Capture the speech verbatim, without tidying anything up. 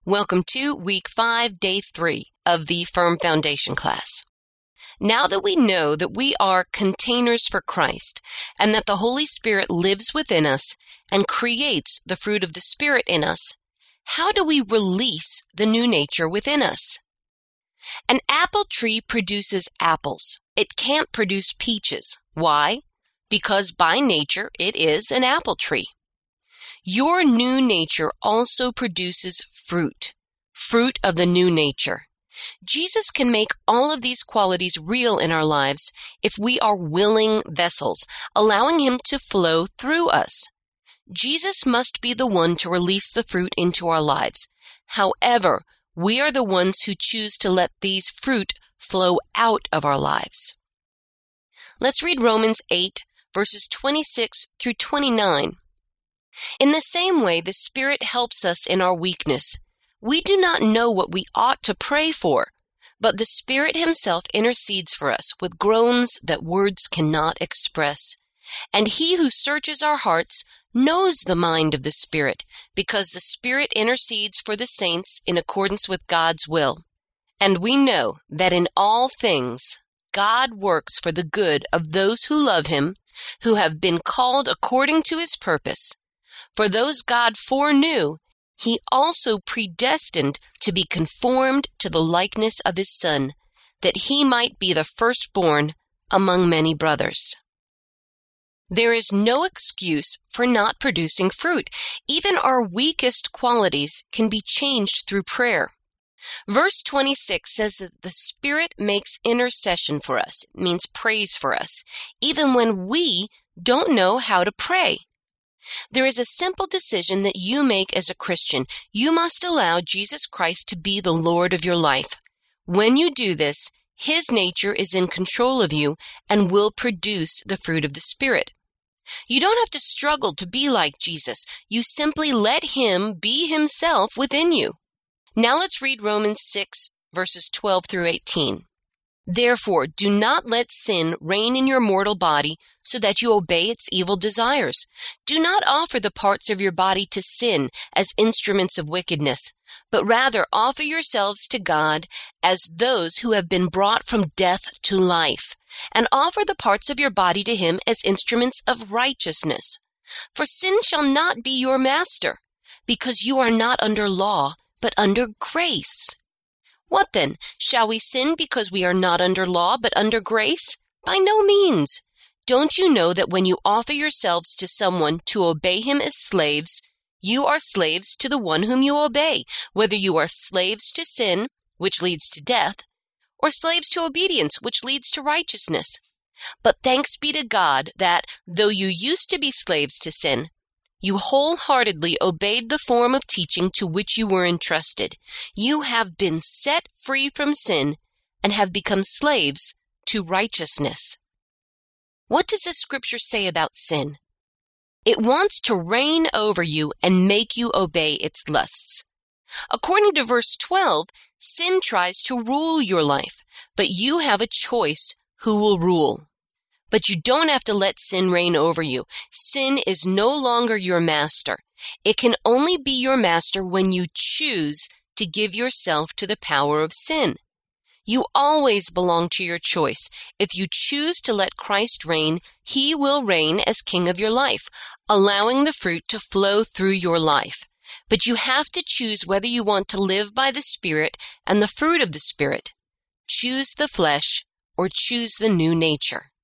Welcome to week five, day three of the Firm Foundation class. Now that we know that we are containers for Christ and that the Holy Spirit lives within us and creates the fruit of the Spirit in us, how do we release the new nature within us? An apple tree produces apples. It can't produce peaches. Why? Because by nature it is an apple tree. Your new nature also produces fruit, fruit of the new nature. Jesus can make all of these qualities real in our lives if we are willing vessels, allowing Him to flow through us. Jesus must be the one to release the fruit into our lives. However, we are the ones who choose to let these fruit flow out of our lives. Let's read Romans eight, verses twenty-six through twenty-nine. In the same way, the Spirit helps us in our weakness. We do not know what we ought to pray for, but the Spirit Himself intercedes for us with groans that words cannot express. And He who searches our hearts knows the mind of the Spirit, because the Spirit intercedes for the saints in accordance with God's will. And we know that in all things God works for the good of those who love Him, who have been called according to His purpose. For those God foreknew, He also predestined to be conformed to the likeness of His Son, that He might be the firstborn among many brothers. There is no excuse for not producing fruit. Even our weakest qualities can be changed through prayer. Verse twenty-six says that the Spirit makes intercession for us. It means prays for us, even when we don't know how to pray. There is a simple decision that you make as a Christian. You must allow Jesus Christ to be the Lord of your life. When you do this, His nature is in control of you and will produce the fruit of the Spirit. You don't have to struggle to be like Jesus. You simply let Him be Himself within you. Now let's read Romans six, verses twelve through eighteen. Therefore, do not let sin reign in your mortal body so that you obey its evil desires. Do not offer the parts of your body to sin as instruments of wickedness, but rather offer yourselves to God as those who have been brought from death to life, and offer the parts of your body to Him as instruments of righteousness. For sin shall not be your master, because you are not under law, but under grace. What then? Shall we sin because we are not under law, but under grace? By no means. Don't you know that when you offer yourselves to someone to obey him as slaves, you are slaves to the one whom you obey, whether you are slaves to sin, which leads to death, or slaves to obedience, which leads to righteousness? But thanks be to God that, though you used to be slaves to sin, you wholeheartedly obeyed the form of teaching to which you were entrusted. You have been set free from sin and have become slaves to righteousness. What does this scripture say about sin? It wants to reign over you and make you obey its lusts. According to verse twelve, sin tries to rule your life, but you have a choice who will rule. But you don't have to let sin reign over you. Sin is no longer your master. It can only be your master when you choose to give yourself to the power of sin. You always belong to your choice. If you choose to let Christ reign, He will reign as King of your life, allowing the fruit to flow through your life. But you have to choose whether you want to live by the Spirit and the fruit of the Spirit. Choose the flesh or choose the new nature.